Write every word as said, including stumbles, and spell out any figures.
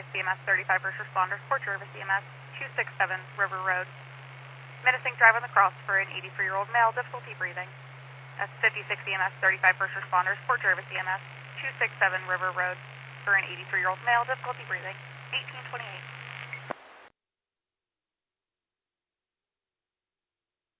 E M S thirty-five first responders, Port Jervis E M S two six seven River Road. Menacing drive on the cross for an eighty-three-year-old male, difficulty breathing. That's fifty-six E M S thirty-five first responders, Port Jervis E M S two six seven River Road for an eighty-three-year-old male, difficulty breathing. eighteen twenty-eight.